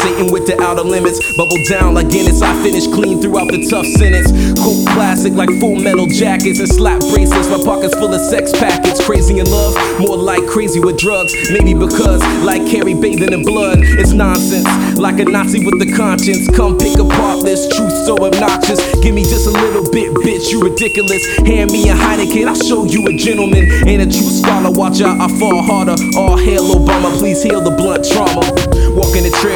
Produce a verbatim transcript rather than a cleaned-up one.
Satan with the outer limits. Bubble down like Guinness, I finish clean throughout the tough sentence. Cool classic like Full Metal jackets and slap bracelets. My pockets full of sex packets. Crazy in love, more like crazy with drugs. Maybe because, like Carrie bathing in blood, it's nonsense. Like a Nazi with the conscience. Come pick apart this truth so obnoxious. Give me just a little bit, bitch, you ridiculous. Hand me a Heineken, I'll show you a gentleman. Ain't a true scholar, watch out, I fall harder. All hail Obama, please heal the blunt trauma. Walking the trail